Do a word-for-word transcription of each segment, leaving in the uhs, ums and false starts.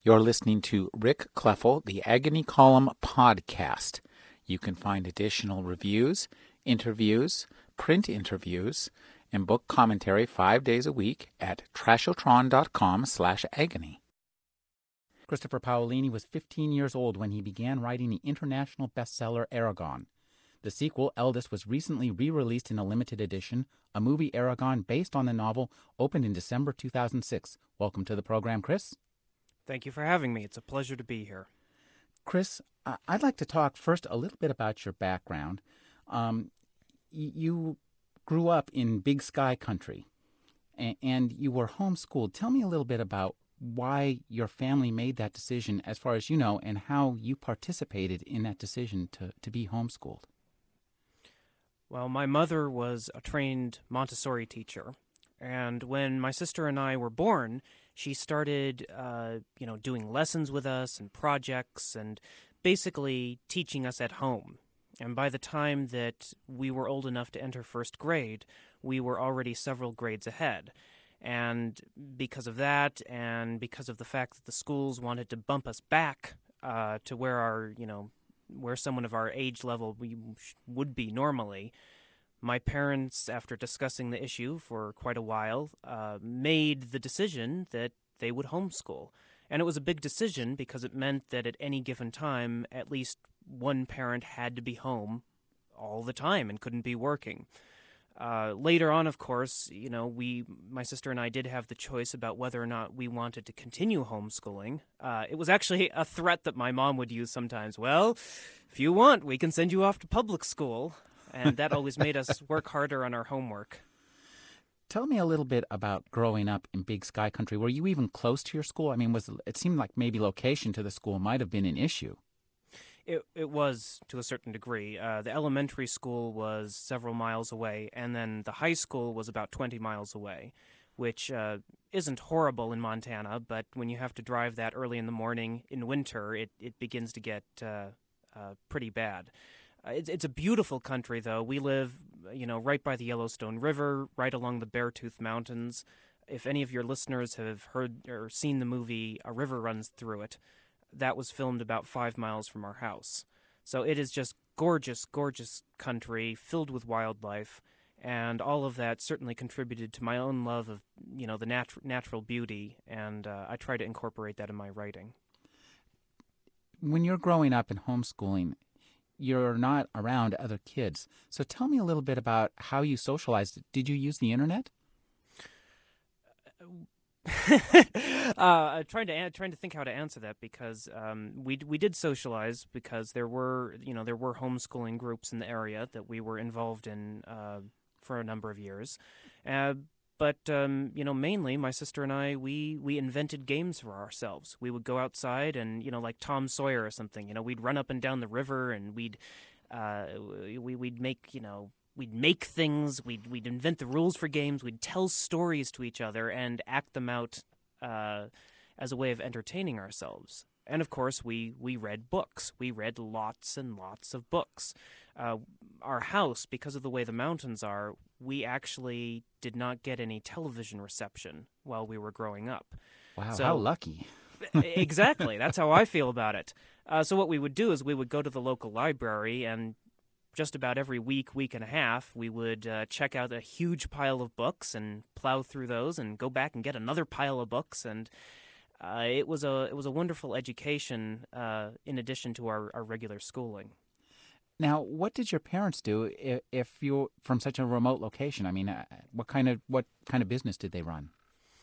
You're listening to Rick Kleffel, the Agony Column podcast. You can find additional reviews, interviews, print interviews, and book commentary five days a week at trashotron.com slash agony. Christopher Paolini was fifteen years old when he began writing the international bestseller Eragon. The sequel, Eldest, was recently re-released in a limited edition. A movie, Eragon, based on the novel, opened in December two thousand six. Welcome to the program, Chris. Thank you for having me. It's a pleasure to be here. Chris, I'd like to talk first a little bit about your background. Um, you grew up in Big Sky country, and you were homeschooled. Tell me a little bit about why your family made that decision, as far as you know, and how you participated in that decision to, to be homeschooled. Well, my mother was a trained Montessori teacher, and when my sister and I were born, she started, uh, you know, doing lessons with us and projects and basically teaching us at home. And by the time that we were old enough to enter first grade, we were already several grades ahead. And because of that, and because of the fact that the schools wanted to bump us back uh, to where our, you know, where someone of our age level we would be normally, my parents, after discussing the issue for quite a while, uh, made the decision that they would homeschool. And it was a big decision because it meant that at any given time, at least one parent had to be home all the time and couldn't be working. Uh, later on, of course, you know, we, my sister and I did have the choice about whether or not we wanted to continue homeschooling. Uh, it was actually a threat that my mom would use sometimes. Well, if you want, we can send you off to public school. And that always made us work harder on our homework. Tell me a little bit about growing up in Big Sky country. Were you even close to your school? I mean, was it seemed like maybe location to the school might have been an issue. It it was to a certain degree. Uh, the elementary school was several miles away, and then the high school was about twenty miles away, which uh, isn't horrible in Montana, but when you have to drive that early in the morning in winter, it, it begins to get uh, uh, pretty bad. Uh, it's it's a beautiful country, though. We live, you know, right by the Yellowstone River, right along the Beartooth Mountains. If any of your listeners have heard or seen the movie A River Runs Through It, that was filmed about five miles from our house. So it is just gorgeous, gorgeous country filled with wildlife, and all of that certainly contributed to my own love of, you know, the nat- natural beauty, and uh, I try to incorporate that in my writing. When you're growing up and homeschooling, you're not around other kids. So tell me a little bit about how you socialized. Did you use the internet? uh, trying to trying to think how to answer that because um, we we did socialize because there were you know there were homeschooling groups in the area that we were involved in uh, for a number of years, uh, but um, you know mainly my sister and I we we invented games for ourselves. We would go outside and you know like Tom Sawyer or something. You know we'd run up and down the river and we'd uh, we we'd make you know we'd make things, we'd we'd invent the rules for games, we'd tell stories to each other and act them out uh, as a way of entertaining ourselves. And of course, we we read books. We read lots and lots of books. Uh, our house, because of the way the mountains are, we actually did not get any television reception while we were growing up. Wow, how So lucky. exactly, that's how I feel about it. Uh, so what we would do is we would go to the local library and just about every week, week and a half, we would uh, check out a huge pile of books and plow through those, and go back and get another pile of books. And uh, it was a it was a wonderful education uh, in addition to our, our regular schooling. Now, what did your parents do if, if you're from such a remote location? I mean, uh, what kind of what kind of business did they run?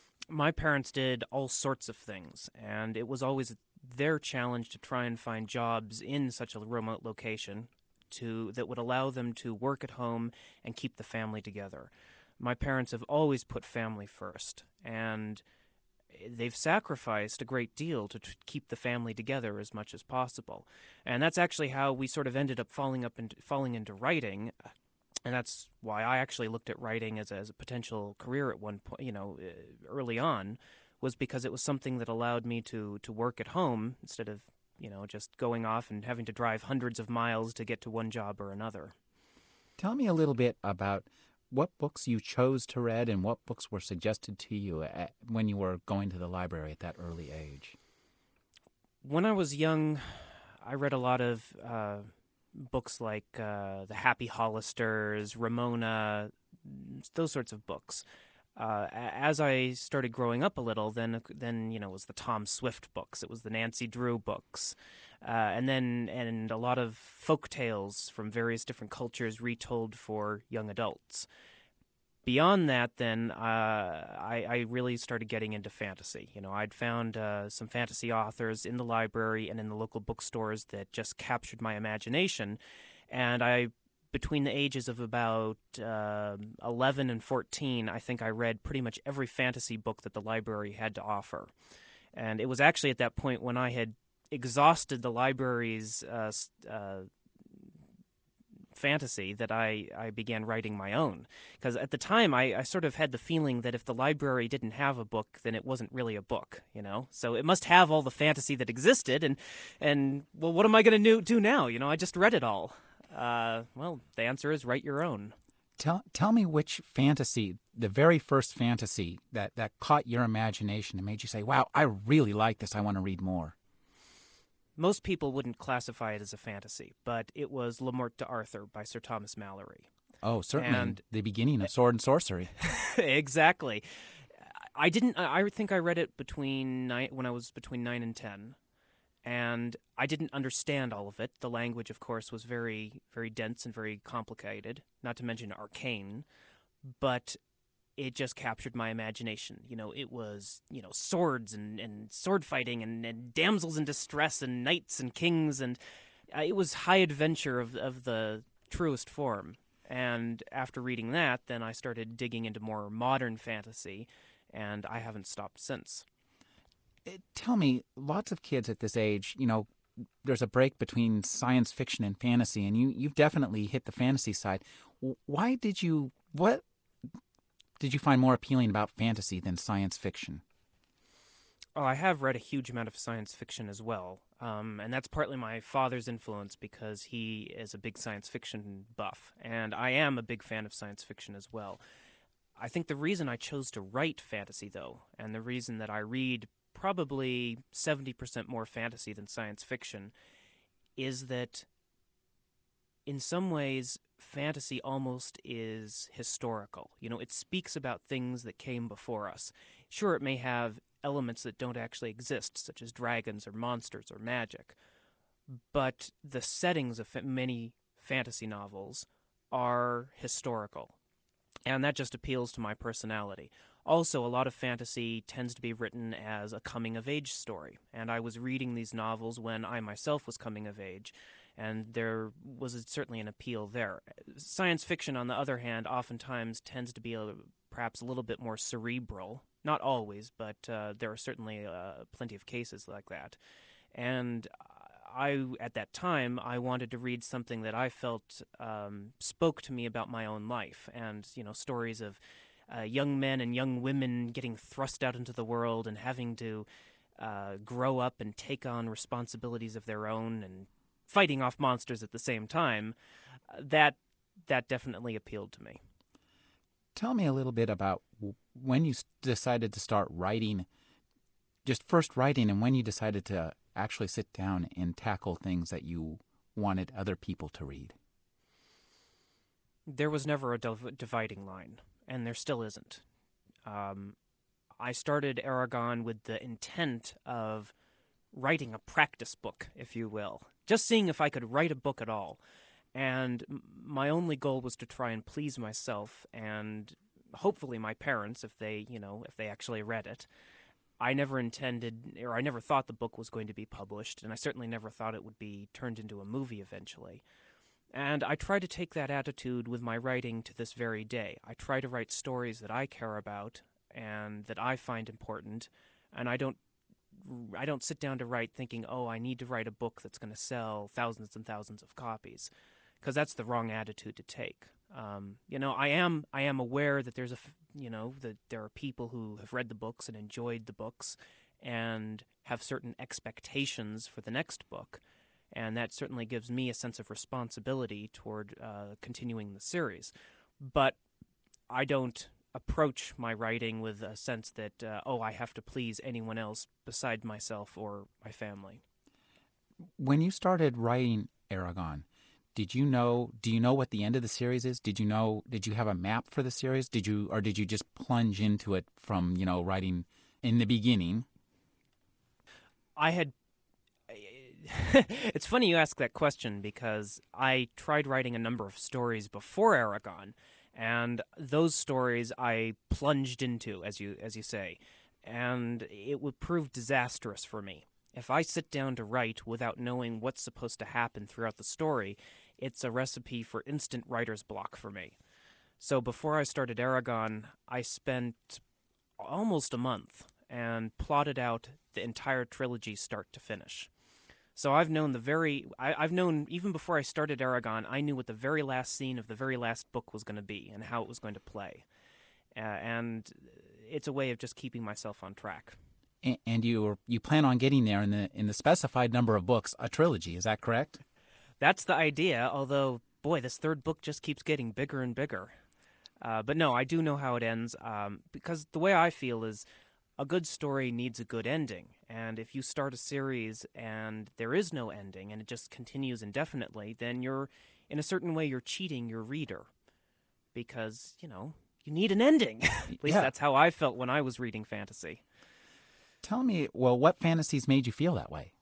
My parents did all sorts of things, and it was always their challenge to try and find jobs in such a remote location to that would allow them to work at home and keep the family together. My parents have always put family first, and they've sacrificed a great deal to t- keep the family together as much as possible. And that's actually how we sort of ended up falling up into falling into writing. And that's why I actually looked at writing as a, as a potential career at one point, you know, uh, early on, was because it was something that allowed me to to work at home instead of, you know, just going off and having to drive hundreds of miles to get to one job or another. Tell me a little bit about what books you chose to read and what books were suggested to you at, when you were going to the library at that early age. When I was young, I read a lot of uh, books like uh, The Happy Hollisters, Ramona, those sorts of books. Uh, as I started growing up a little, then then you know it was the Tom Swift books, it was the Nancy Drew books, uh, and then and a lot of folk tales from various different cultures retold for young adults. Beyond that, then uh, I, I really started getting into fantasy. You know, I'd found uh, some fantasy authors in the library and in the local bookstores that just captured my imagination, and I between the ages of about uh, eleven and fourteen, I think I read pretty much every fantasy book that the library had to offer. And it was actually at that point when I had exhausted the library's uh, uh, fantasy that I, I began writing my own. Because at the time, I, I sort of had the feeling that if the library didn't have a book, then it wasn't really a book, you know? So it must have all the fantasy that existed, and, and well, what am I going to do now? You know, I just read it all. Uh, well, the answer is write your own. Tell tell me which fantasy, the very first fantasy that, that caught your imagination and made you say, "Wow, I really like this. I want to read more." Most people wouldn't classify it as a fantasy, but it was Le Morte d'Arthur by Sir Thomas Malory. Oh, certainly And the beginning of Sword and Sorcery. exactly. I didn't. I think I read it between nine, when I was between nine and ten, and I didn't understand all of it. The language, of course, was very, very dense and very complicated. Not to mention arcane, but it just captured my imagination. You know, it was you know swords and, and sword fighting and, and damsels in distress and knights and kings, and uh, it was high adventure of of the truest form. And after reading that, then I started digging into more modern fantasy, and I haven't stopped since. Eh, Tell me, lots of kids at this age, you know, there's a break between science fiction and fantasy, and you you've definitely hit the fantasy side. Why did you what did you find more appealing about fantasy than science fiction? Oh, I have read a huge amount of science fiction as well, um, and that's partly my father's influence because he is a big science fiction buff, and I am a big fan of science fiction as well. I think the reason I chose to write fantasy, though, and the reason that I read probably seventy percent more fantasy than science fiction, is that in some ways, fantasy almost is historical. You know, it speaks about things that came before us. Sure, it may have elements that don't actually exist, such as dragons or monsters or magic, but the settings of many fantasy novels are historical, and that just appeals to my personality. Also, a lot of fantasy tends to be written as a coming of age story, and I was reading these novels when I myself was coming of age, and there was certainly an appeal there. Science fiction, on the other hand, oftentimes tends to be a, perhaps a little bit more cerebral. Not always, but uh, there are certainly uh, plenty of cases like that. And I, at that time, I wanted to read something that I felt um, spoke to me about my own life, and you know, stories of uh, young men and young women getting thrust out into the world and having to uh, grow up and take on responsibilities of their own and fighting off monsters at the same time. Uh, that that definitely appealed to me. Tell me a little bit about when you decided to start writing, just first writing, and when you decided to actually sit down and tackle things that you wanted other people to read. There was never a div- dividing line, and there still isn't. Um, I started Aragon with the intent of writing a practice book, if you will, just seeing if I could write a book at all. And my only goal was to try and please myself and hopefully my parents, if they, you know, if they actually read it. I never intended, or I never thought the book was going to be published, and I certainly never thought it would be turned into a movie eventually. And I try to take that attitude with my writing to this very day. I try to write stories that I care about and that I find important, and I don't I don't sit down to write thinking, "Oh, I need to write a book that's going to sell thousands and thousands of copies," because that's the wrong attitude to take. Um, you know, I am I am aware that there's a you know that there are people who have read the books and enjoyed the books and have certain expectations for the next book, and that certainly gives me a sense of responsibility toward uh, continuing the series. But I don't approach my writing with a sense that uh, oh, I have to please anyone else beside myself or my family. When you started writing Aragon, did you know? Do you know what the end of the series is? Did you know? Did you have a map for the series? Did you, or did you just plunge into it from you know writing in the beginning? I had. It's funny you ask that question because I tried writing a number of stories before Aragon, and those stories I plunged into, as you as you say, and it would prove disastrous for me. If I sit down to write without knowing what's supposed to happen throughout the story, it's a recipe for instant writer's block for me. So before I started Aragon, I spent almost a month and plotted out the entire trilogy start to finish. So I've known the very, I, I've known even before I started Aragon, I knew what the very last scene of the very last book was going to be and how it was going to play. Uh, and it's a way of just keeping myself on track. A- And you you plan on getting there in the in the specified number of books, a trilogy. Is that correct? That's the idea, although, boy, this third book just keeps getting bigger and bigger. Uh, but no, I do know how it ends um, because the way I feel is a good story needs a good ending. And if you start a series and there is no ending and it just continues indefinitely, then you're, in a certain way, you're cheating your reader because, you know, you need an ending. At least Yeah. that's how I felt when I was reading fantasy. Tell me, well, what fantasies made you feel that way?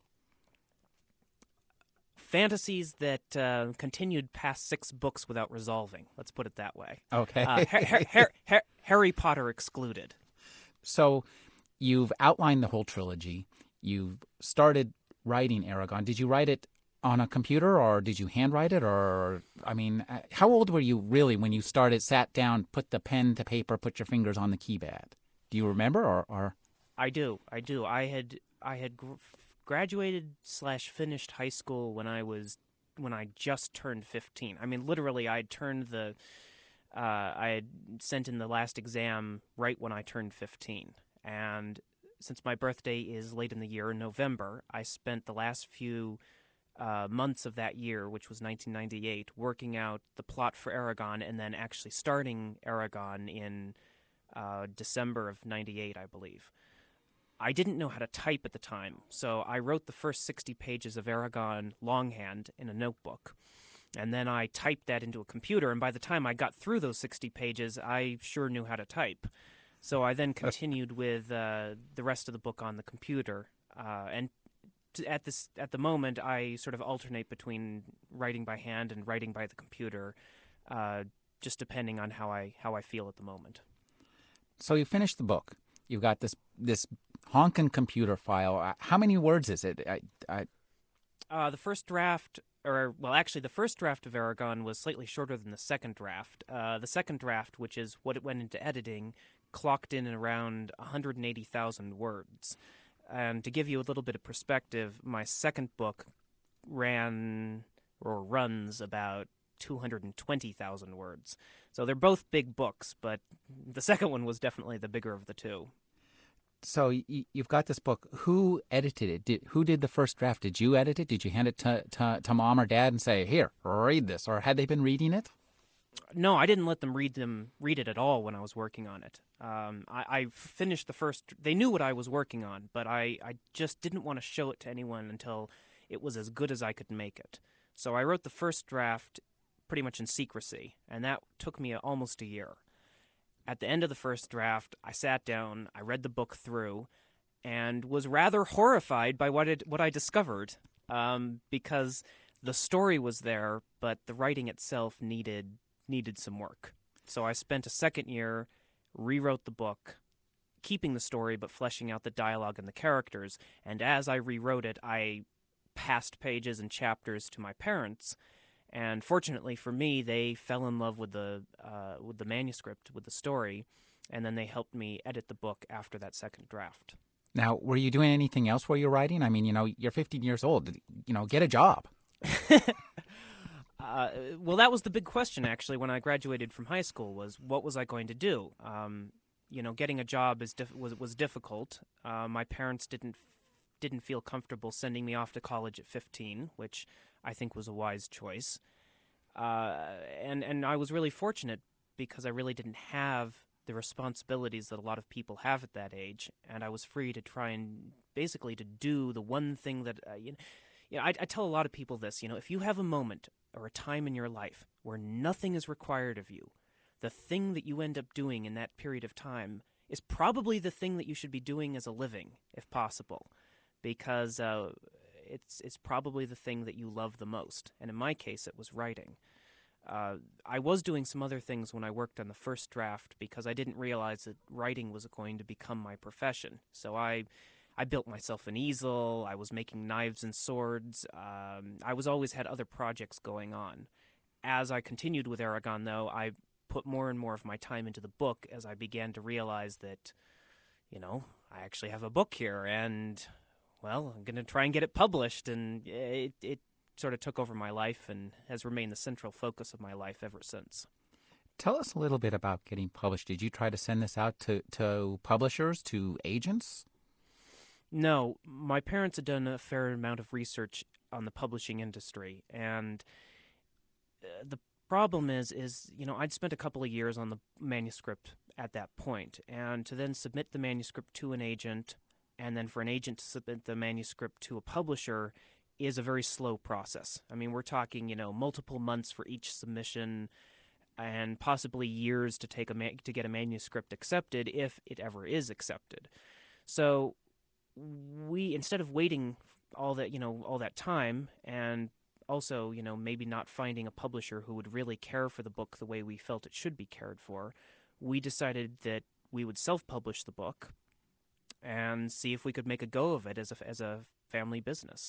Fantasies that uh, continued past six books without resolving. Let's put it that way. Okay. Uh, Har- Har- Har- Harry Potter excluded. So you've outlined the whole trilogy. You've started writing Aragon. Did you write it on a computer or did you handwrite it? Or, I mean, uh, how old were you really when you started, sat down, put the pen to paper, put your fingers on the keypad? Do you remember or, or I do. I do. I had I had gr- graduated slash finished high school when I was when I just turned fifteen. I mean, literally, I had turned the uh, I had sent in the last exam right when I turned fifteen, and since my birthday is late in the year in November, I spent the last few uh, months of that year, which was nineteen ninety-eight, working out the plot for Aragon, and then actually starting Aragon in uh, December of ninety-eight, I believe. I didn't know how to type at the time, so I wrote the first sixty pages of Aragon longhand in a notebook. And then I typed that into a computer, and by the time I got through those sixty pages, I sure knew how to type. So I then continued with uh, the rest of the book on the computer. Uh, and t- at this at the moment, I sort of alternate between writing by hand and writing by the computer, uh, just depending on how I how I feel at the moment. so you finished the book. You've got this this honkin' computer file. Uh, How many words is it? I, I, Uh, the first draft, or well, actually, the first draft of Aragon was slightly shorter than the second draft. Uh, the second draft, which is what it went into editing, clocked in at around one hundred eighty thousand words. And to give you a little bit of perspective, my second book ran or runs about two hundred twenty thousand words. So they're both big books, but the second one was definitely the bigger of the two. so y- you've got this book. Who edited it? Did, who did the first draft? Did you edit it? Did you hand it to, to, to mom or dad and say, here, read this? Or had they been reading it? No, I didn't let them read them read it at all when I was working on it. Um, I, I finished the first. They knew what I was working on, but I, I just didn't want to show it to anyone until it was as good as I could make it. So I wrote the first draft pretty much in secrecy, and that took me almost a year. At the end of the first draft, I sat down, I read the book through, and was rather horrified by what it what I discovered, um, because the story was there, but the writing itself needed needed some work. So I spent a second year, rewrote the book, keeping the story but fleshing out the dialogue and the characters. And as I rewrote it, I passed pages and chapters to my parents. And fortunately for me, they fell in love with the uh, with the manuscript, with the story, and then they helped me edit the book after that second draft. Now, were you doing anything else while you're writing? I mean, you know, you're fifteen years old. You know, get a job. Uh, well, that was the big question actually when I graduated from high school was what was I going to do? Um, you know, getting a job is diff- was was difficult. Uh, my parents didn't didn't feel comfortable sending me off to college at fifteen, which I think was a wise choice. Uh, and and I was really fortunate because I really didn't have the responsibilities that a lot of people have at that age, and I was free to try and basically to do the one thing that uh, you know, you know, I, I tell a lot of people this, you know, if you have a moment or a time in your life where nothing is required of you, the thing that you end up doing in that period of time is probably the thing that you should be doing as a living, if possible, because uh, it's it's probably the thing that you love the most. And in my case, it was writing. Uh, I was doing some other things when I worked on the first draft because I didn't realize that writing was going to become my profession. So I, I built myself an easel. I was making knives and swords. Um, I was always had other projects going on. As I continued with Aragon, though, I put more and more of my time into the book as I began to realize that, you know, I actually have a book here, and well, I'm going to try and get it published, and it it sort of took over my life and has remained the central focus of my life ever since. Tell us a little bit about getting published. Did you try to send this out to, to publishers, to agents? No, my parents had done a fair amount of research on the publishing industry, and uh, the problem is, is you know, I'd spent a couple of years on the manuscript at that point, and to then submit the manuscript to an agent, and then for an agent to submit the manuscript to a publisher is a very slow process. I mean, we're talking, you know, multiple months for each submission, and possibly years to take a ma- to get a manuscript accepted if it ever is accepted. So we, instead of waiting all that you know all that time, and also you know maybe not finding a publisher who would really care for the book the way we felt it should be cared for, we decided that we would self-publish the book and see if we could make a go of it as a as a family business.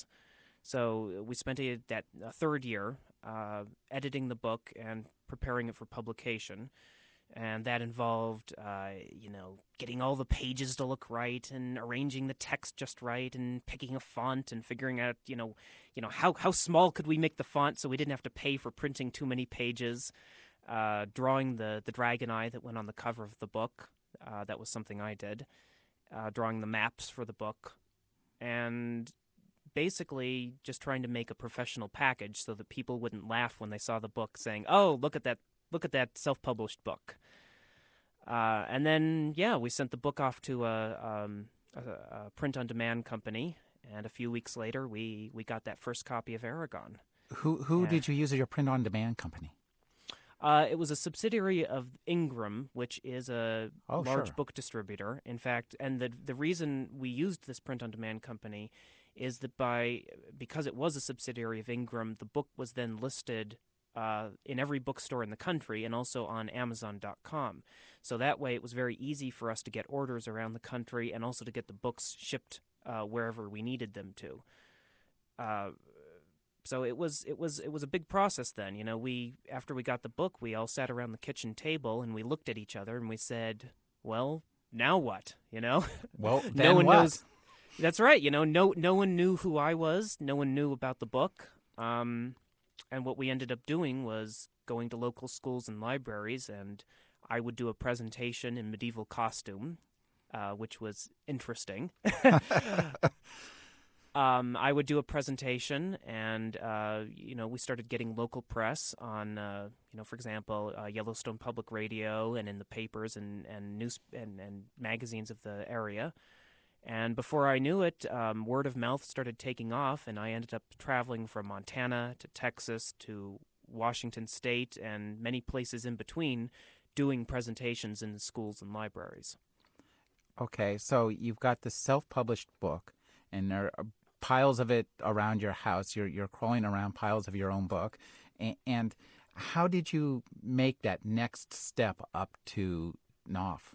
So we spent a, that a third year uh, editing the book and preparing it for publication, and that involved, uh, you know, getting all the pages to look right and arranging the text just right and picking a font and figuring out, you know, you know how how small could we make the font so we didn't have to pay for printing too many pages. Uh, drawing the the dragon eye that went on the cover of the book, uh, that was something I did. Uh, drawing the maps for the book, and basically just trying to make a professional package so that people wouldn't laugh when they saw the book, saying, "Oh, look at that! Look at that self-published book." Uh, and then, yeah, we sent the book off to a, um, a, a print-on-demand company, and a few weeks later, we, we got that first copy of Aragon. Who who And, did you use as your print-on-demand company? uh, it was a subsidiary of Ingram, which is a Oh, large sure. book distributor. In fact, and the the reason we used this print-on-demand company is that by because it was a subsidiary of Ingram, the book was then listed uh, in every bookstore in the country and also on Amazon dot com. So that way, it was very easy for us to get orders around the country and also to get the books shipped uh, wherever we needed them to. Uh, so it was it was it was a big process then. You know, we after we got the book, we all sat around the kitchen table and we looked at each other and we said, "Well, now what?" You know, Well, no then one what? knows. That's right. You know, no no one knew who I was. No one knew about the book. Um, and what we ended up doing was going to local schools and libraries, and I would do a presentation in medieval costume, uh, which was interesting. um, I would do a presentation, and uh, you know, we started getting local press on, uh, you know, for example, uh, Yellowstone Public Radio, and in the papers and and news and, and magazines of the area. And before I knew it, um, word of mouth started taking off, and I ended up traveling from Montana to Texas to Washington State and many places in between, doing presentations in schools and libraries. Okay, so you've got this self-published book, and there are piles of it around your house. You're you're crawling around piles of your own book, and, and how did you make that next step up to Knopf?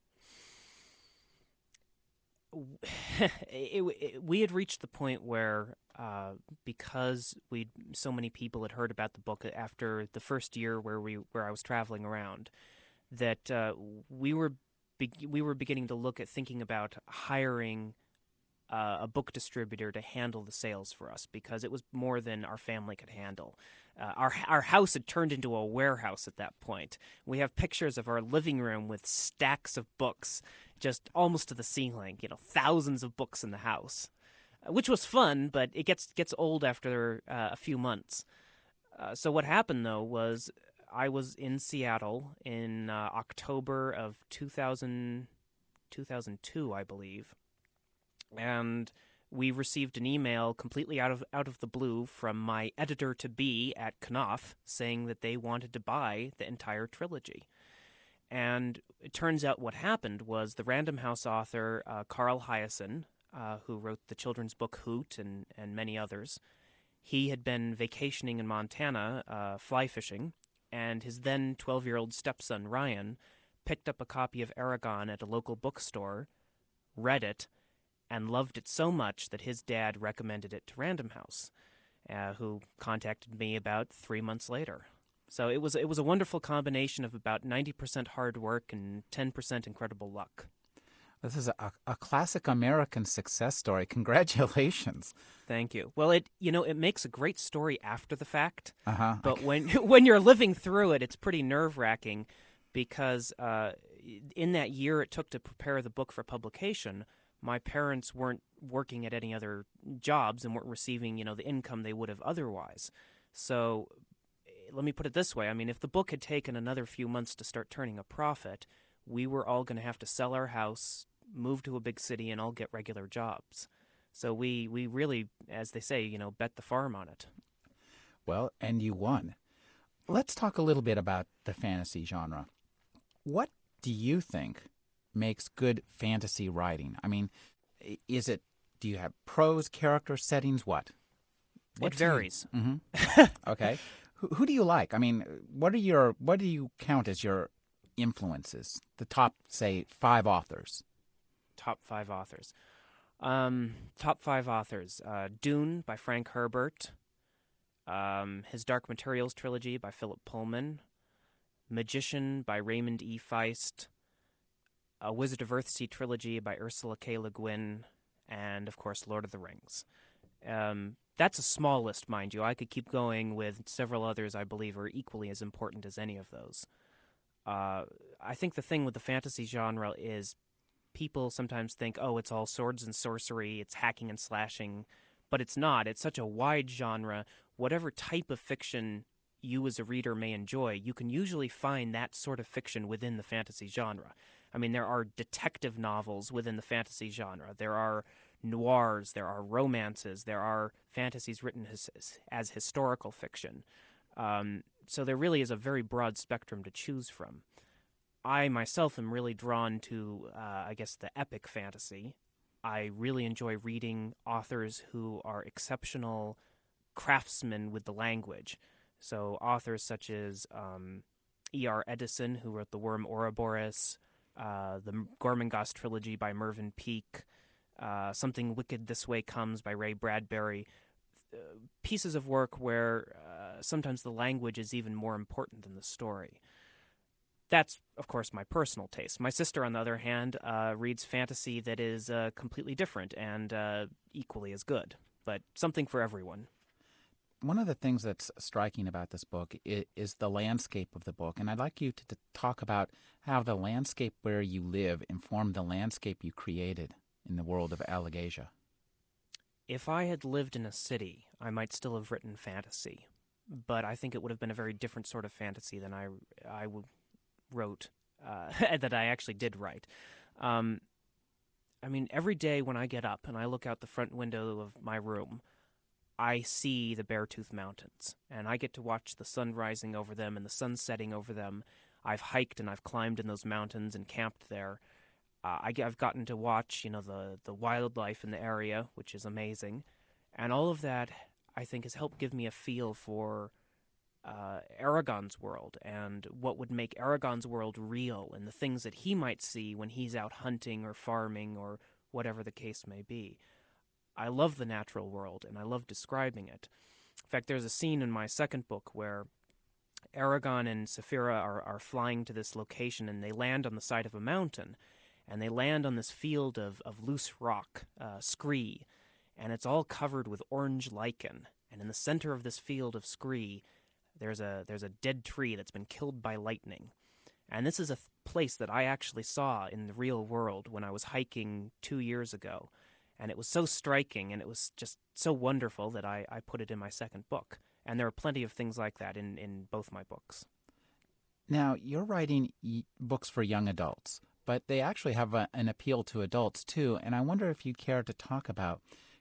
it, it, we had reached the point where, uh, because we so many people had heard about the book after the first year where we where I was traveling around, that uh, we were be- we were beginning to look at thinking about hiring uh, a book distributor to handle the sales for us because it was more than our family could handle. Uh, our our house had turned into a warehouse at that point. We have pictures of our living room with stacks of books, just almost to the ceiling. You know, thousands of books in the house, uh, which was fun, but it gets gets old after uh, a few months. Uh, so what happened though was I was in Seattle in uh, October of two thousand, two thousand two, I believe, and we received an email completely out of out of the blue from my editor-to-be at Knopf saying that they wanted to buy the entire trilogy. And it turns out what happened was the Random House author, uh, Carl Hiaasen, uh, who wrote the children's book Hoot and, and many others, he had been vacationing in Montana, uh, fly fishing, and his then twelve-year-old stepson, Ryan, picked up a copy of Aragon at a local bookstore, read it, and loved it so much that his dad recommended it to Random House, uh, who contacted me about three months later. So it was it was a wonderful combination of about ninety percent hard work and ten percent incredible luck. This is a, a classic American success story. Congratulations. Thank you. Well, it you know it makes a great story after the fact, Uh-huh. but when when you're living through it, it's pretty nerve-wracking because uh, in that year it took to prepare the book for publication, my parents weren't working at any other jobs and weren't receiving, you know, the income they would have otherwise. So let me put it this way. I mean, if the book had taken another few months to start turning a profit, we were all going to have to sell our house, move to a big city, and all get regular jobs. So we, we really, as they say, you know, bet the farm on it. Well, and you won. Let's talk a little bit about the fantasy genre. What do you think makes good fantasy writing? I mean, is it, do you have prose, character, settings, what? What it varies. Mm-hmm. Okay. Who, who do you like? I mean, what are your, what do you count as your influences? The top, say, five authors. Top five authors. Um, top five authors. Uh, Dune by Frank Herbert. Um, his Dark Materials trilogy by Philip Pullman. Magician by Raymond E. Feist. A Wizard of Earthsea trilogy by Ursula K. Le Guin. And, of course, Lord of the Rings. Um, that's a small list, mind you. I could keep going with several others I believe are equally as important as any of those. Uh, I think the thing with the fantasy genre is people sometimes think, oh, it's all swords and sorcery, it's hacking and slashing, but it's not. It's such a wide genre. Whatever type of fiction you as a reader may enjoy, you can usually find that sort of fiction within the fantasy genre. I mean, there are detective novels within the fantasy genre. There are noirs, there are romances, there are fantasies written as, as historical fiction. Um, so there really is a very broad spectrum to choose from. I myself am really drawn to, uh, I guess, the epic fantasy. I really enjoy reading authors who are exceptional craftsmen with the language. So authors such as um, E R Edison, who wrote The Worm Ouroboros, uh, the Gormenghast trilogy by Mervyn Peake, uh, Something Wicked This Way Comes by Ray Bradbury. Uh, pieces of work where uh, sometimes the language is even more important than the story. That's, of course, my personal taste. My sister, on the other hand, uh, reads fantasy that is uh, completely different and uh, equally as good, but something for everyone. One of the things that's striking about this book is, is the landscape of the book, and I'd like you to, to talk about how the landscape where you live informed the landscape you created in the world of Allegasia. If I had lived in a city, I might still have written fantasy, but I think it would have been a very different sort of fantasy than I, I wrote, uh, that I actually did write. Um, I mean, every day when I get up and I look out the front window of my room, I see the Beartooth Mountains, and I get to watch the sun rising over them and the sun setting over them. I've hiked and I've climbed in those mountains and camped there. Uh, I, I've gotten to watch, you know, the, the wildlife in the area, which is amazing. And all of that, I think, has helped give me a feel for uh, Aragon's world and what would make Aragon's world real and the things that he might see when he's out hunting or farming or whatever the case may be. I love the natural world, and I love describing it. In fact, there's a scene in my second book where Aragon and Saphira are, are flying to this location, and they land on the side of a mountain, and they land on this field of, of loose rock, uh, scree, and it's all covered with orange lichen. And in the center of this field of scree, there's a there's a dead tree that's been killed by lightning. And this is a th- place that I actually saw in the real world when I was hiking two years ago. And it was so striking, and it was just so wonderful that I, I put it in my second book. And there are plenty of things like that in, in both my books. Now, you're writing y- books for young adults, but they actually have a, an appeal to adults too. And I wonder if you care to talk about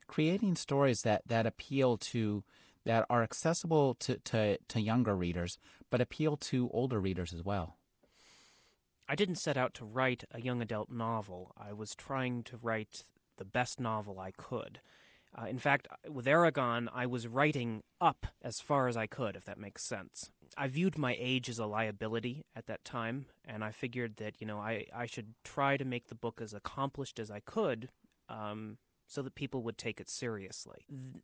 creating stories that, that appeal to, that are accessible to, to, to younger readers, but appeal to older readers as well. I didn't set out to write a young adult novel. I was trying to write the best novel I could. Uh, in fact, with Aragon, I was writing up as far as I could, if that makes sense. I viewed my age as a liability at that time, and I figured that, you know, I, I should try to make the book as accomplished as I could, um, so that people would take it seriously.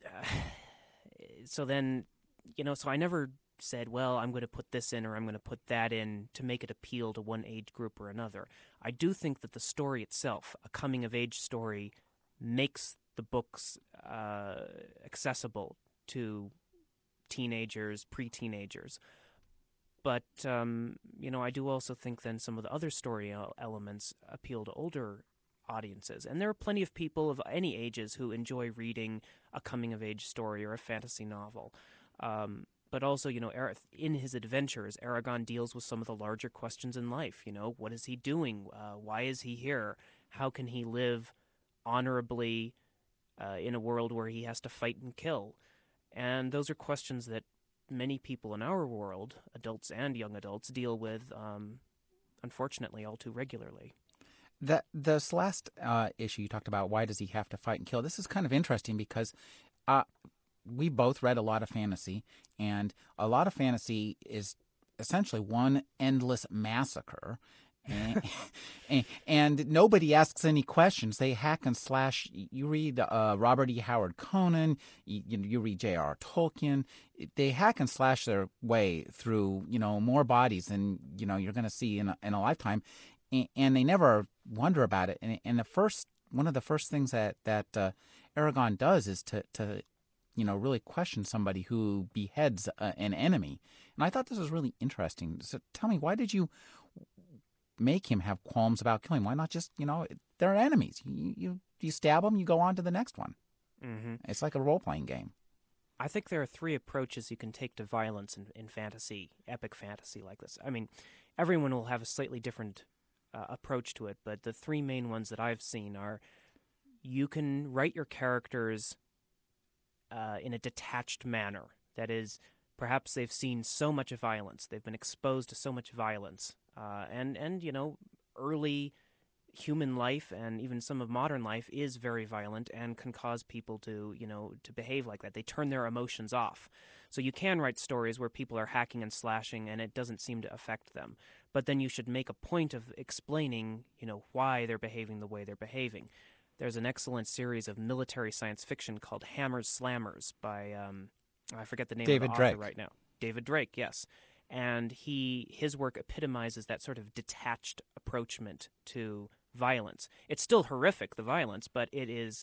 So then, you know, so I never said, well, I'm going to put this in or I'm going to put that in to make it appeal to one age group or another. I do think that the story itself, a coming-of-age story, makes the books uh, accessible to teenagers, pre-teenagers. But, um, you know, I do also think then some of the other story elements appeal to older audiences. And there are plenty of people of any ages who enjoy reading a coming-of-age story or a fantasy novel. Um, but also, you know, in his adventures, Aragon deals with some of the larger questions in life. You know, what is he doing? Uh, why is he here? How can he live honorably uh, in a world where he has to fight and kill? And those are questions that many people in our world, adults and young adults, deal with, um, unfortunately, all too regularly. That this last uh, issue you talked about, why does he have to fight and kill? This is kind of interesting because uh, we both read a lot of fantasy, and a lot of fantasy is essentially one endless massacre. and, and, and nobody asks any questions. They hack and slash. You read uh, Robert E. Howard Conan, you, you read J R R. Tolkien. They hack and slash their way through, you know, more bodies than, you know, you're going to see in a, in a lifetime, and, and they never wonder about it. And, and the first one of the first things that that uh, Aragon does is to to you know, really question somebody who beheads uh, an enemy. And I thought this was really interesting. So tell me, why did you make him have qualms about killing? Why not just, you know, they're enemies. You you, you stab them, you go on to the next one. Mm-hmm. It's like a role-playing game. I think there are three approaches you can take to violence in, in fantasy, epic fantasy like this. I mean, everyone will have a slightly different uh, approach to it, but the three main ones that I've seen are you can write your characters uh, in a detached manner. That is, perhaps they've seen so much violence, they've been exposed to so much violence, uh, and and you know, early human life and even some of modern life is very violent and can cause people to, you know, to behave like that. They turn their emotions off. So you can write stories where people are hacking and slashing and it doesn't seem to affect them. But then you should make a point of explaining, you know, why they're behaving the way they're behaving. There's an excellent series of military science fiction called Hammers Slammers by, um, I forget the name of the David author Drake. right now. David Drake, yes. And he his work epitomizes that sort of detached approachment to violence. It's still horrific, the violence, but it is,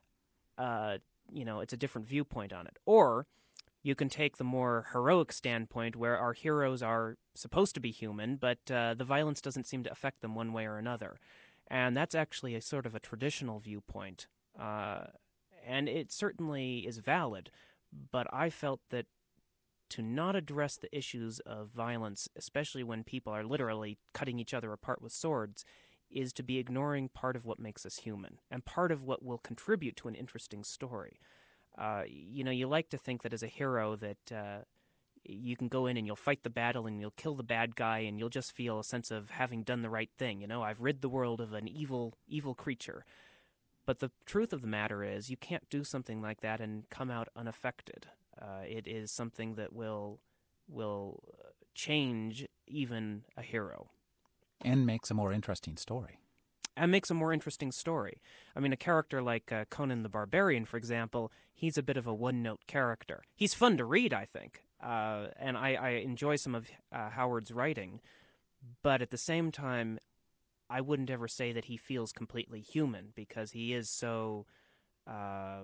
uh, you know, it's a different viewpoint on it. Or you can take the more heroic standpoint where our heroes are supposed to be human, but uh, the violence doesn't seem to affect them one way or another. And that's actually a sort of a traditional viewpoint. Uh, and it certainly is valid, but I felt that to not address the issues of violence, especially when people are literally cutting each other apart with swords, is to be ignoring part of what makes us human and part of what will contribute to an interesting story. Uh, you know, you like to think that as a hero that uh, you can go in and you'll fight the battle and you'll kill the bad guy and you'll just feel a sense of having done the right thing. You know, I've rid the world of an evil, evil creature. But the truth of the matter is you can't do something like that and come out unaffected. Uh, it is something that will will change even a hero. And makes a more interesting story. And makes a more interesting story. I mean, a character like uh, Conan the Barbarian, for example, he's a bit of a one-note character. He's fun to read, I think, uh, and I, I enjoy some of uh, Howard's writing, but at the same time, I wouldn't ever say that he feels completely human because he is so, uh,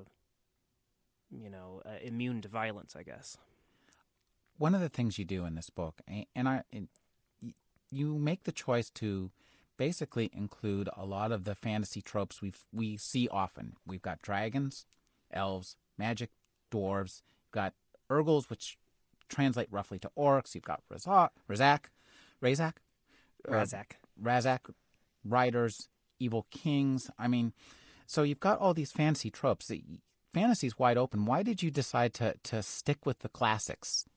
you know, uh, immune to violence, I guess. One of the things you do in this book, and I, you make the choice to basically include a lot of the fantasy tropes we we see often. We've got dragons, elves, magic, dwarves. You've got Urgles, which translate roughly to orcs. You've got Razak, Razak, Razak, uh, Razak. Razak, riders, evil kings. I mean, so you've got all these fantasy tropes. fantasy's wide open. Why did you decide to to stick with the classics?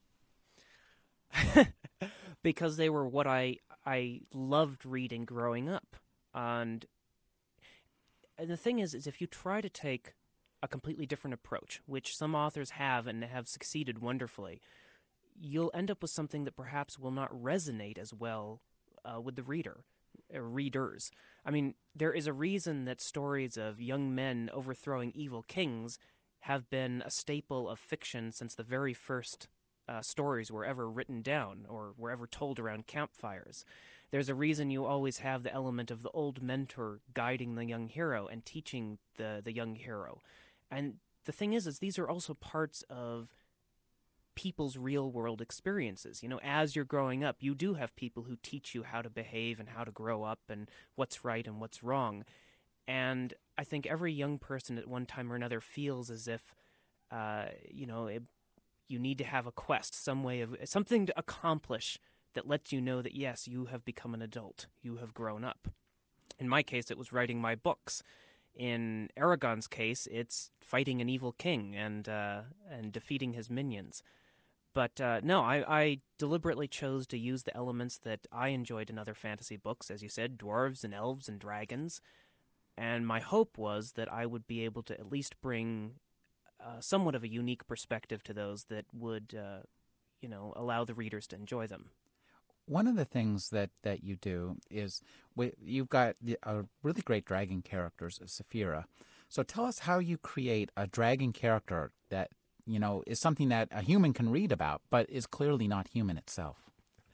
Because they were what I I loved reading growing up. And and the thing is is if you try to take a completely different approach, which some authors have and have succeeded wonderfully, you'll end up with something that perhaps will not resonate as well uh, with the reader, uh, readers. I mean, there is a reason that stories of young men overthrowing evil kings have been a staple of fiction since the very first uh, stories were ever written down or were ever told around campfires. There's a reason you always have the element of the old mentor guiding the young hero and teaching the, the young hero. And the thing is, is these are also parts of people's real world experiences. You know, as you're growing up, you do have people who teach you how to behave and how to grow up and what's right and what's wrong. And I think every young person at one time or another feels as if, uh, you know, it, you need to have a quest, some way of something to accomplish that lets you know that, yes, you have become an adult, you have grown up. In my case, it was writing my books. In Aragon's case, it's fighting an evil king and uh, and defeating his minions. But uh, no, I, I deliberately chose to use the elements that I enjoyed in other fantasy books, as you said, dwarves and elves and dragons. And my hope was that I would be able to at least bring uh, somewhat of a unique perspective to those that would, uh, you know, allow the readers to enjoy them. One of the things that, that you do is we, you've got the- a really great dragon characters, Saphira. So tell us how you create a dragon character that, you know, is something that a human can read about, but is clearly not human itself.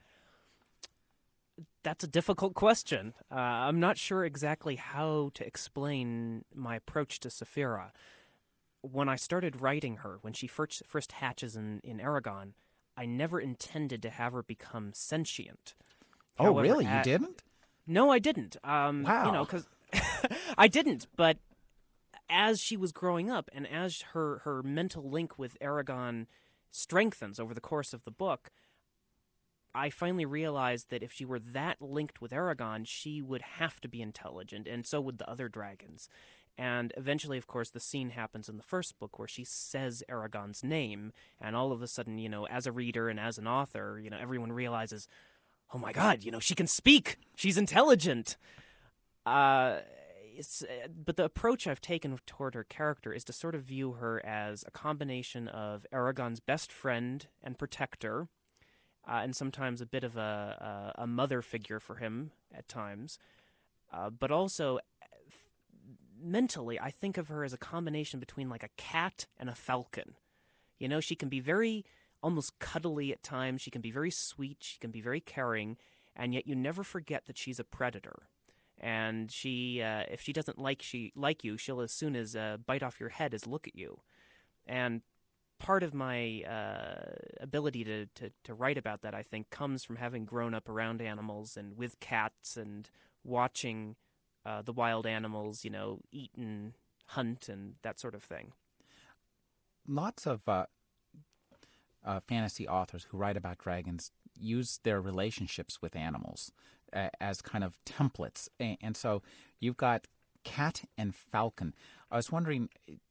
That's a difficult question. Uh, I'm not sure exactly how to explain my approach to Saphira. When I started writing her, when she first, first hatches in, in Aragon, I never intended to have her become sentient. Oh, However, really? You at, didn't? no, I didn't. Um, you know, Wow. because I didn't. But as she was growing up, and as her her mental link with Aragon strengthens over the course of the book, I finally realized that if she were that linked with Aragon, she would have to be intelligent, and so would the other dragons. And eventually, of course, the scene happens in the first book where she says Aragon's name, and all of a sudden, you know, as a reader and as an author, you know, everyone realizes, oh my god, you know, she can speak! She's intelligent! Uh, it's, uh, but the approach I've taken toward her character is to sort of view her as a combination of Aragon's best friend and protector, uh, and sometimes a bit of a, a, a mother figure for him at times. Uh, but also, mentally, I think of her as a combination between like a cat and a falcon. You know, she can be very almost cuddly at times. She can be very sweet. She can be very caring, and yet you never forget that she's a predator. And she, uh, if she doesn't like she like you, she'll as soon as uh, bite off your head as look at you. And part of my uh, ability to, to, to write about that, I think, comes from having grown up around animals and with cats and watching uh, the wild animals, you know, eat and hunt and that sort of thing. Lots of uh, uh, fantasy authors who write about dragons use their relationships with animals uh, as kind of templates. And, and so you've got cat and falcon. I was wondering,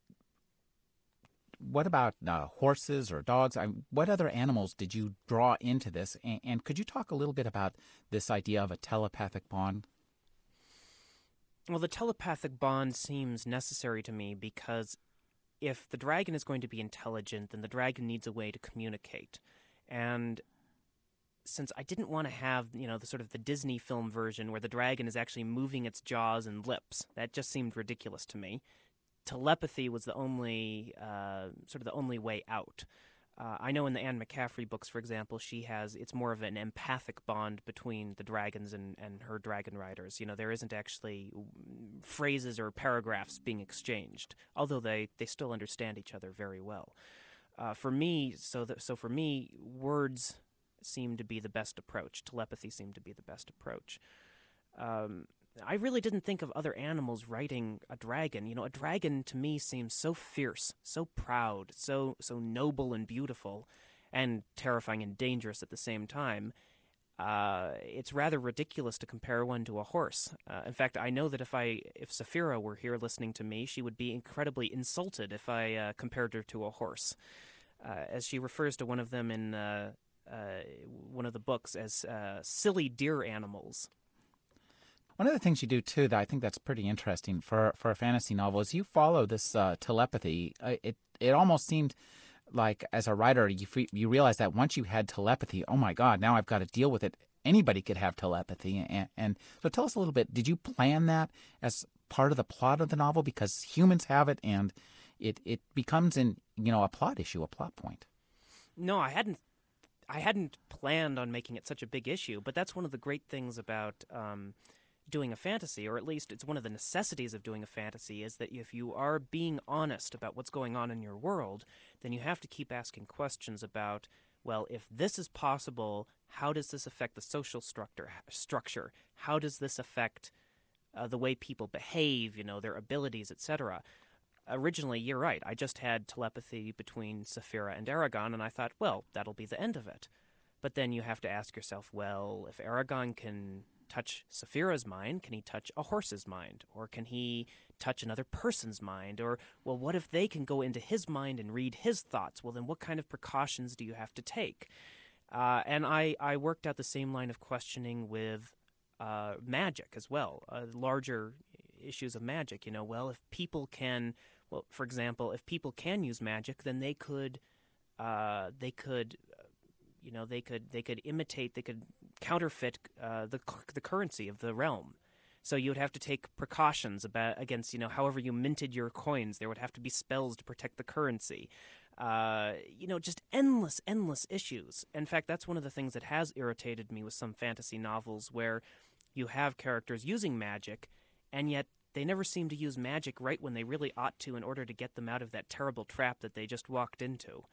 what about uh, horses or dogs? I, what other animals did you draw into this? And, and could you talk a little bit about this idea of a telepathic bond? Well, the telepathic bond seems necessary to me because if the dragon is going to be intelligent, then the dragon needs a way to communicate. And since I didn't want to have, you know, the sort of the Disney film version where the dragon is actually moving its jaws and lips, that just seemed ridiculous to me. Telepathy was the only, uh, sort of the only way out. Uh, I know in the Anne McCaffrey books, for example, she has, it's more of an empathic bond between the dragons and, and her dragon riders. You know, there isn't actually phrases or paragraphs being exchanged, although they, they still understand each other very well. Uh, for me, so that, so for me, words seem to be the best approach. Telepathy seemed to be the best approach. Um, I really didn't think of other animals riding a dragon. You know, a dragon to me seems so fierce, so proud, so so noble and beautiful, and terrifying and dangerous at the same time. uh, it's rather ridiculous to compare one to a horse. Uh, in fact, I know that if I if Saphira were here listening to me, she would be incredibly insulted if I uh, compared her to a horse, uh, as she refers to one of them in uh, uh, one of the books as uh, silly deer animals. One of the things you do too that I think that's pretty interesting for for a fantasy novel is you follow this uh, telepathy. Uh, it it almost seemed like as a writer you fe- you realize that once you had telepathy, oh my God, now I've got to deal with it. Anybody could have telepathy, and, and so tell us a little bit. Did you plan that as part of the plot of the novel because humans have it, and it it becomes in you know a plot issue, a plot point? No, I hadn't. I hadn't planned on making it such a big issue, but that's one of the great things about um, doing a fantasy, or at least it's one of the necessities of doing a fantasy, is that if you are being honest about what's going on in your world, then you have to keep asking questions about, well, if this is possible, how does this affect the social structure? Structure? How does this affect uh, the way people behave? You know, their abilities, et cetera. Originally, you're right. I just had telepathy between Saphira and Aragon, and I thought, well, that'll be the end of it. But then you have to ask yourself, well, if Aragon can touch Saphira's mind, can he touch a horse's mind? Or can he touch another person's mind? Or, well, what if they can go into his mind and read his thoughts? Well, then what kind of precautions do you have to take? Uh, and I, I worked out the same line of questioning with uh, magic as well, uh, larger issues of magic. You know, well, if people can, well, for example, if people can use magic, then they could, uh, they could you know they could they could imitate they could counterfeit uh, the the currency of the realm. So you would have to take precautions about against you know however you minted your coins. There would have to be spells to protect the currency. Uh, you know, just endless, endless issues. In fact, that's one of the things that has irritated me with some fantasy novels where you have characters using magic, and yet they never seem to use magic right when they really ought to in order to get them out of that terrible trap that they just walked into.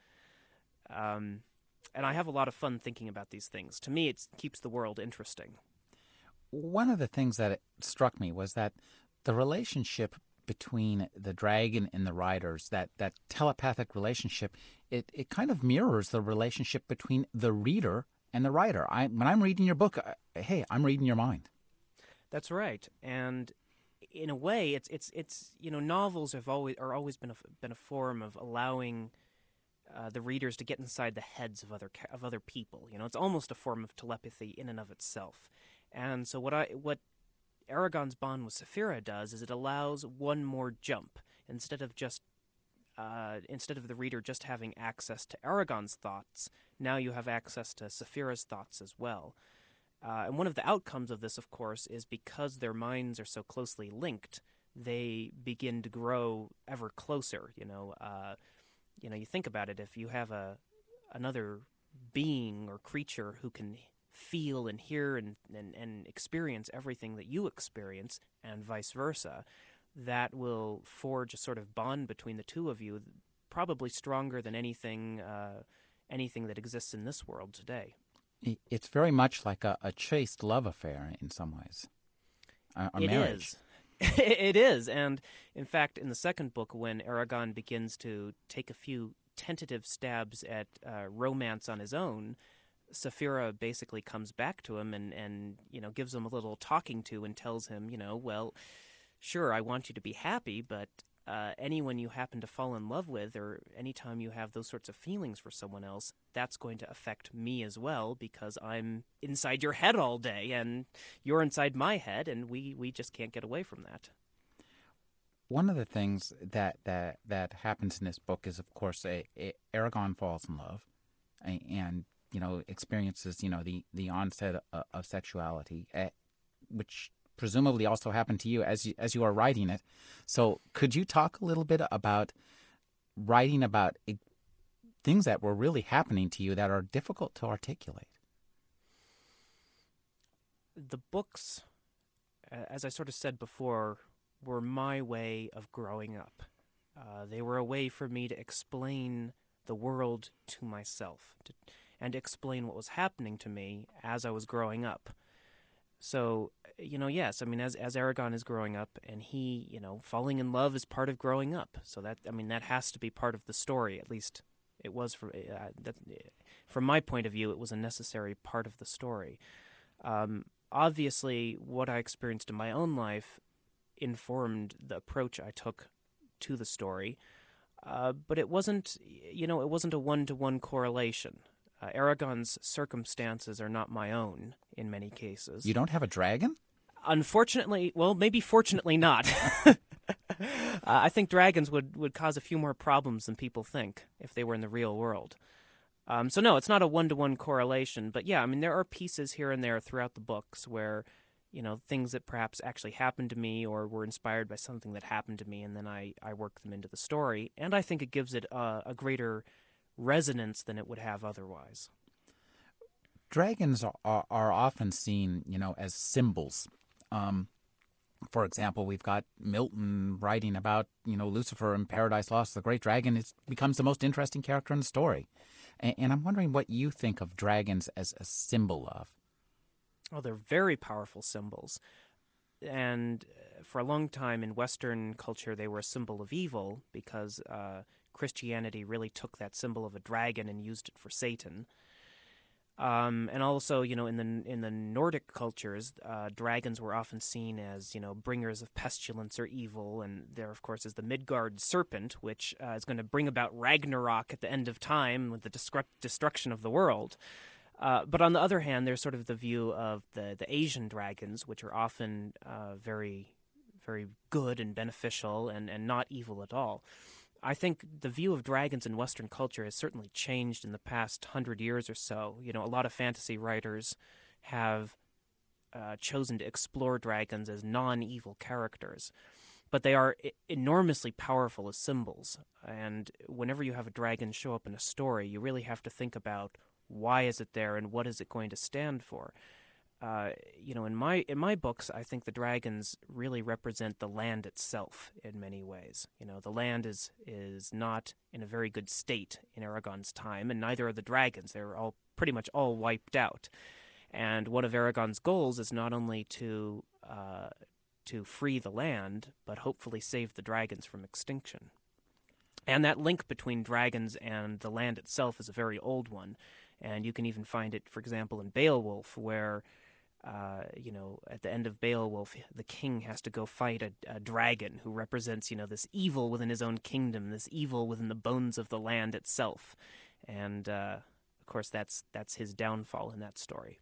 Um, and I have a lot of fun thinking about these things. To me, it keeps the world interesting. One of the things that struck me was that the relationship between the dragon and the riders, that, that telepathic relationship, it, it kind of mirrors the relationship between the reader and the writer. I, when I'm reading your book, uh, hey, I'm reading your mind. That's right, and in a way, it's it's it's you know novels have always are always been a been a form of allowing uh, the readers to get inside the heads of other of other people. You know, it's almost a form of telepathy in and of itself. And so what I what Aragon's bond with Saphira does is it allows one more jump instead of just uh, instead of the reader just having access to Aragon's thoughts. Now you have access to Saphira's thoughts as well. Uh, and one of the outcomes of this, of course, is because their minds are so closely linked, they begin to grow ever closer. You know, uh, you know, you think about it. If you have a another being or creature who can feel and hear and, and, and experience everything that you experience, and vice versa, that will forge a sort of bond between the two of you, probably stronger than anything uh, anything that exists in this world today. It's very much like a, a chaste love affair in some ways, a, a It marriage. is. It is. And in fact, in the second book, when Aragon begins to take a few tentative stabs at uh, romance on his own, Saphira basically comes back to him and, and, you know, gives him a little talking to and tells him, you know, well, sure, I want you to be happy, but uh, anyone you happen to fall in love with, or anytime you have those sorts of feelings for someone else, that's going to affect me as well because I'm inside your head all day and you're inside my head, and we, we just can't get away from that. One of the things that, that, that happens in this book is, of course, a, a Aragon falls in love and you know experiences you know the the onset of, of sexuality, uh, which presumably also happened to you as you as you are writing it. So could you talk a little bit about writing about uh, things that were really happening to you that are difficult to articulate? The books, as I sort of said before, were my way of growing up. Uh, they were a way for me to explain the world to myself to, and explain what was happening to me as I was growing up. So, you know, yes, I mean, as as Aragon is growing up, and he, you know, falling in love is part of growing up. So that, I mean, that has to be part of the story, at least It was, for, uh, that, from my point of view, it was a necessary part of the story. Um, obviously, what I experienced in my own life informed the approach I took to the story, uh, but it wasn't, you know, it wasn't a one-to-one correlation. Uh, Aragon's circumstances are not my own in many cases. You don't have a dragon? Unfortunately, well, maybe fortunately not. uh, I think dragons would, would cause a few more problems than people think if they were in the real world. Um, so no, it's not a one-to-one correlation, but yeah, I mean, there are pieces here and there throughout the books where, you know, things that perhaps actually happened to me or were inspired by something that happened to me, and then I, I work them into the story, and I think it gives it a, a greater resonance than it would have otherwise. Dragons are, are often seen, you know, as symbols. Um, for example, we've got Milton writing about, you know, Lucifer in Paradise Lost. The great dragon is, becomes the most interesting character in the story. And, and I'm wondering what you think of dragons as a symbol of. Oh, they're very powerful symbols. And uh, for a long time in Western culture, they were a symbol of evil because uh, Christianity really took that symbol of a dragon and used it for Satan. Um, and also, you know, in the in the Nordic cultures, uh, dragons were often seen as, you know, bringers of pestilence or evil. And there, of course, is the Midgard serpent, which uh, is going to bring about Ragnarok at the end of time with the destru- destruction of the world. Uh, but on the other hand, there's sort of the view of the, the Asian dragons, which are often uh, very, very good and beneficial and, and not evil at all. I think the view of dragons in Western culture has certainly changed in the past hundred years or so. You know, a lot of fantasy writers have uh, chosen to explore dragons as non-evil characters, but they are I- enormously powerful as symbols. And whenever you have a dragon show up in a story, you really have to think about why is it there and what is it going to stand for. Uh, you know, in my in my books, I think the dragons really represent the land itself in many ways. You know, the land is is not in a very good state in Aragon's time, and neither are the dragons. They're all pretty much all wiped out. And one of Aragon's goals is not only to uh, to free the land, but hopefully save the dragons from extinction. And that link between dragons and the land itself is a very old one. And you can even find it, for example, in Beowulf, where uh, you know, at the end of Beowulf, the king has to go fight a, a dragon who represents, you know, this evil within his own kingdom, this evil within the bones of the land itself. And, uh, of course, that's that's his downfall in that story.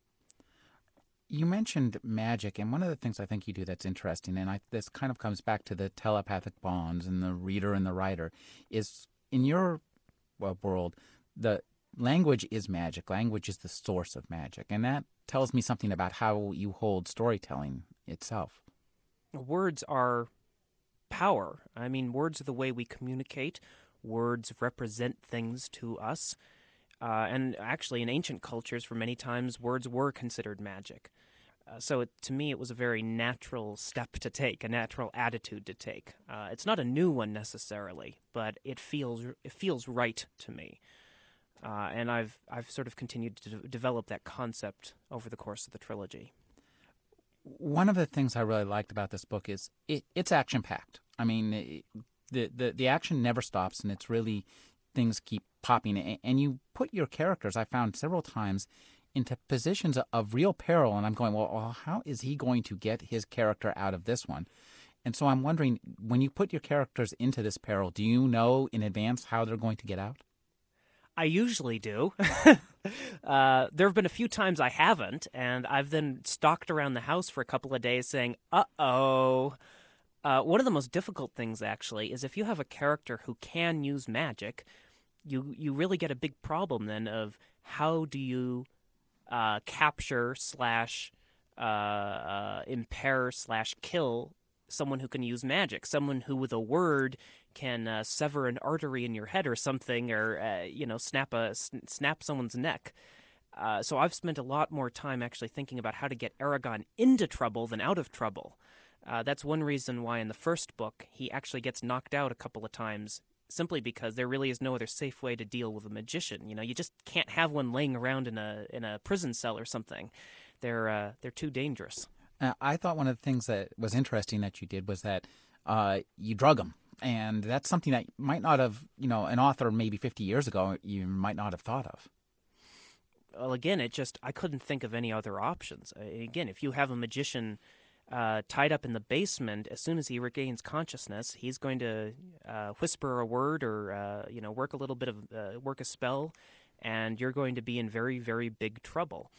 You mentioned magic, and one of the things I think you do that's interesting, and I, this kind of comes back to the telepathic bonds and the reader and the writer, is in your well, world, the language is magic. Language is the source of magic, and that tells me something about how you hold storytelling itself. Words are power. I mean, words are the way we communicate. Words represent things to us. Uh, and actually, in ancient cultures, for many times, words were considered magic. Uh, so it, to me, it was a very natural step to take, a natural attitude to take. Uh, it's not a new one necessarily, but it feels it feels right to me. Uh, and I've I've sort of continued to de- develop that concept over the course of the trilogy. One of the things I really liked about this book is it, it's action packed. I mean, it, the, the the action never stops, and it's really things keep popping. And you put your characters, I found several times, into positions of real peril, and I'm going, well, well, how is he going to get his character out of this one? And so I'm wondering, when you put your characters into this peril, do you know in advance how they're going to get out? I usually do. uh, there have been a few times I haven't, and I've then stalked around the house for a couple of days saying, uh oh. Uh, one of the most difficult things, actually, is if you have a character who can use magic, you, you really get a big problem then of how do you uh, capture slash uh, uh, impair slash kill someone who can use magic, someone who with a word can uh, sever an artery in your head or something, or uh, you know, snap a snap someone's neck. Uh, so I've spent a lot more time actually thinking about how to get Aragon into trouble than out of trouble. Uh, that's one reason why in the first book he actually gets knocked out a couple of times, simply because there really is no other safe way to deal with a magician. You know, you just can't have one laying around in a in a prison cell or something. They're uh, they're too dangerous. Uh, I thought one of the things that was interesting that you did was that uh, you drug them. And that's something that might not have, you know, an author maybe fifty years ago, you might not have thought of. Well, again, it just I couldn't think of any other options. Uh, Again, if you have a magician uh, tied up in the basement, as soon as he regains consciousness, he's going to uh, whisper a word or uh, you know work a little bit of uh, work a spell, and you're going to be in very very big trouble.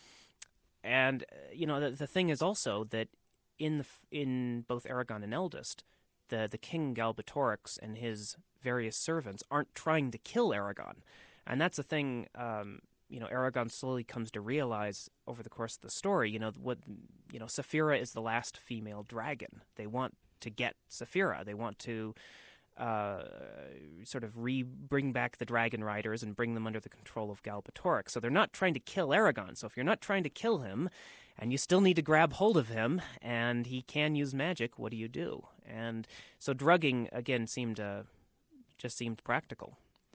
And uh, you know the, the thing is also that in the f- in both Aragon and Eldest, the the king Galbatorix and his various servants aren't trying to kill Aragon, and that's the thing. Um, you know, Aragon slowly comes to realize over the course of the story. You know what? You know, Saphira is the last female dragon. They want to get Saphira. They want to uh, sort of re bring back the Dragon Riders and bring them under the control of Galbatorix. So they're not trying to kill Aragon. So if you're not trying to kill him, and you still need to grab hold of him, and he can use magic, what do you do? And so drugging again seemed uh, just seemed practical.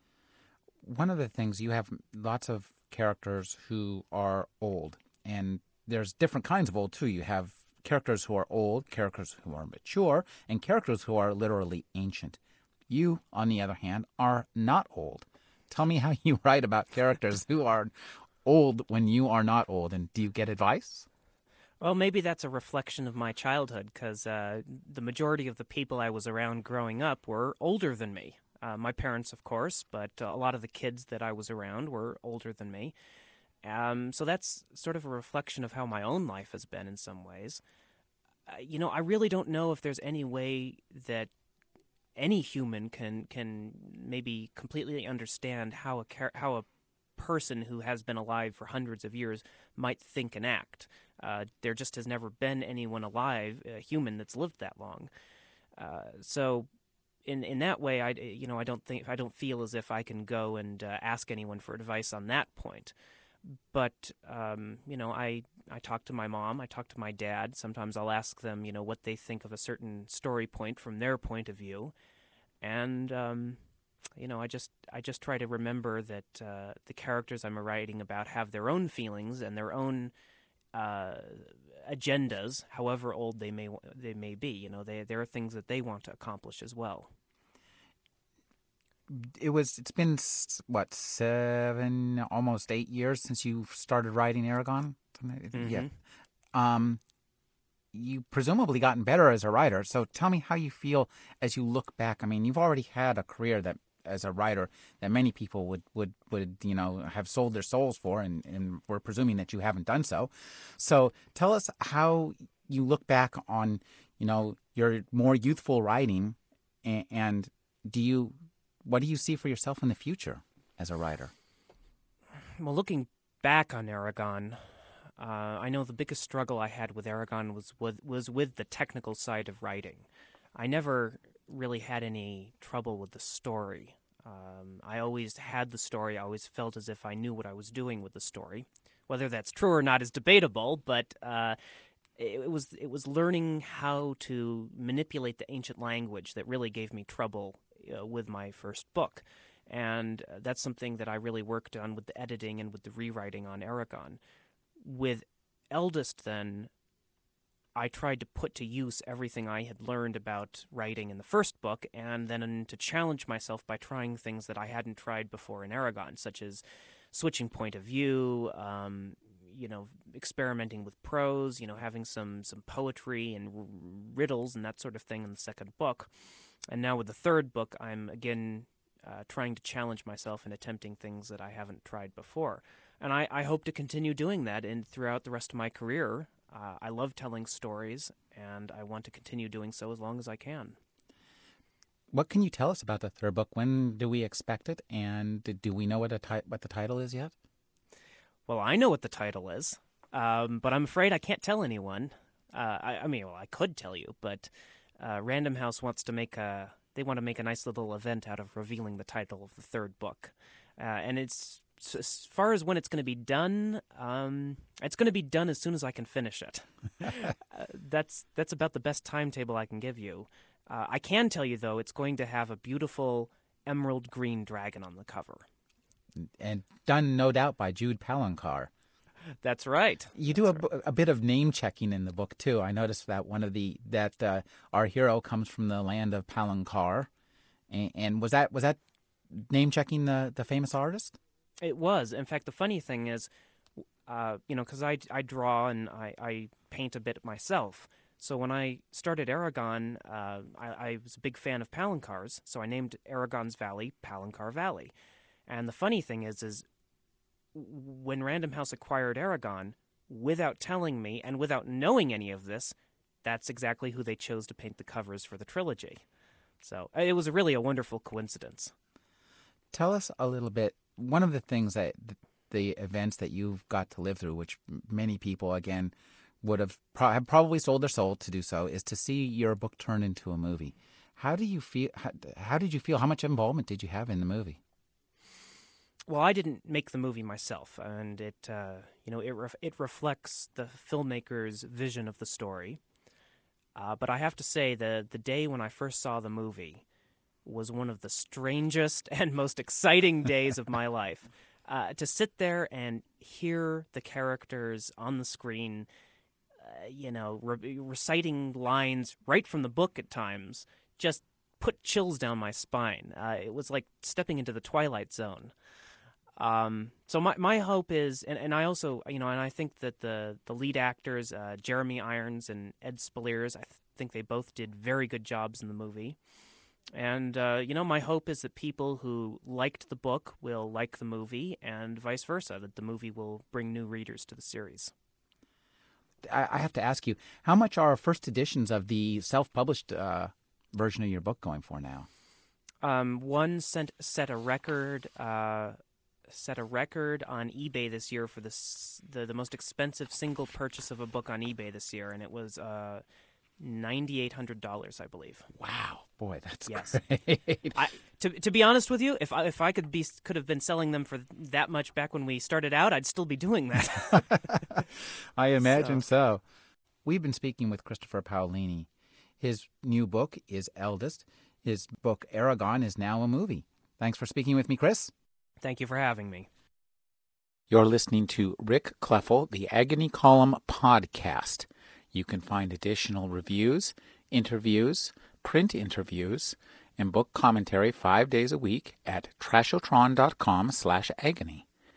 One of the things, you have lots of characters who are old, and there's different kinds of old too. You have characters who are old, characters who are mature, and characters who are literally ancient. You, on the other hand, are not old. Tell me how you write about characters who are old when you are not old, and do you get advice? Well, maybe that's a reflection of my childhood, because uh, the majority of the people I was around growing up were older than me. Uh, my parents, of course, but uh, a lot of the kids that I was around were older than me. Um, so that's sort of a reflection of how my own life has been in some ways. Uh, you know, I really don't know if there's any way that any human can can maybe completely understand how a char- how a person who has been alive for hundreds of years might think and act. Uh, there just has never been anyone alive, a human that's lived that long. Uh, so in in that way, I you know I don't think I don't feel as if I can go and uh, ask anyone for advice on that point. But um, you know, I I talk to my mom, I talk to my dad. Sometimes I'll ask them, you know, what they think of a certain story point from their point of view, and um, you know, I just I just try to remember that uh, the characters I'm writing about have their own feelings and their own uh, agendas, however old they may they may be. You know, they there are things that they want to accomplish as well. It was. It's been what, seven, almost eight years since you started writing Aragon. Yeah. Mm-hmm. Um, you presumably gotten better as a writer. So tell me how you feel as you look back. I mean, you've already had a career that as a writer that many people would would would you know have sold their souls for, and and we're presuming that you haven't done so. So tell us how you look back on you know your more youthful writing, and, and do you what do you see for yourself in the future as a writer? Well, looking back on Aragon, uh, I know the biggest struggle I had with Aragon was with, was with the technical side of writing. I never really had any trouble with the story. Um, I always had the story. I always felt as if I knew what I was doing with the story. Whether that's true or not is debatable, but uh, it, it was it was learning how to manipulate the ancient language that really gave me trouble uh, with my first book. And uh, that's something that I really worked on with the editing and with the rewriting on Aragon. With Eldest, then, I tried to put to use everything I had learned about writing in the first book, and then to challenge myself by trying things that I hadn't tried before in Aragon, such as switching point of view, um, you know, experimenting with prose, you know, having some some poetry and r- riddles and that sort of thing in the second book. And now with the third book, I'm again uh, trying to challenge myself and attempting things that I haven't tried before. And I, I hope to continue doing that in throughout the rest of my career. Uh, I love telling stories, and I want to continue doing so as long as I can. What can you tell us about the third book? When do we expect it? And do we know what a ti- what the title is yet? Well, I know what the title is, um, but I'm afraid I can't tell anyone. Uh, I, I mean, well, I could tell you, but uh, Random House wants to make a. They want to make a nice little event out of revealing the title of the third book, uh, and it's as far as when it's going to be done. Um, it's going to be done as soon as I can finish it. uh, that's that's about the best timetable I can give you. Uh, I can tell you though, it's going to have a beautiful emerald green dragon on the cover. And done, no doubt, by Jude Palancar. That's right. You do That's a, right. a bit of name checking in the book too. I noticed that one of the that uh, our hero comes from the land of Palancar, And, and was that was that name checking the the famous artist? It was. In fact, the funny thing is, uh, you know, because I, I draw and I, I paint a bit myself. So when I started Aragon, uh, I, I was a big fan of Palancars, so I named Aragon's Valley Palancar Valley. And the funny thing is, is when Random House acquired Aragon, without telling me and without knowing any of this, that's exactly who they chose to paint the covers for the trilogy. So it was really a wonderful coincidence. Tell us a little bit. One of the things that the events that you've got to live through, which many people again would have, pro- have probably sold their soul to do so, is to see your book turn into a movie. How do you feel? How, how did you feel? How much involvement did you have in the movie? Well, I didn't make the movie myself, and it, uh, you know, it ref- it reflects the filmmaker's vision of the story. Uh, but I have to say, the the day when I first saw the movie was one of the strangest and most exciting days of my life. Uh, to sit there and hear the characters on the screen, uh, you know, re- reciting lines right from the book at times, just put chills down my spine. Uh, it was like stepping into the Twilight Zone. Um, so my my hope is, and, and I also, you know, and I think that the the lead actors, uh, Jeremy Irons and Ed Speleers, I th- think they both did very good jobs in the movie. And uh, you know, my hope is that people who liked the book will like the movie, and vice versa, that the movie will bring new readers to the series. I, I have to ask you, how much are first editions of the self-published uh, version of your book going for now? Um, one sent, set a record. Uh, set a record on eBay this year for the, the the most expensive single purchase of a book on eBay this year, and it was uh, ninety eight hundred dollars, I believe. Wow, boy, that's Yes, great. I to to be honest with you, if I if I could be could have been selling them for that much back when we started out, I'd still be doing that. I imagine So so. We've been speaking with Christopher Paolini. His new book is Eldest. His book Aragon is now a movie. Thanks for speaking with me, Chris. thank you for having me. You're listening to Rick Kleffel, the Agony Column podcast. You can find additional reviews, interviews, print interviews, and book commentary five days a week at trashotron dot com slash agony.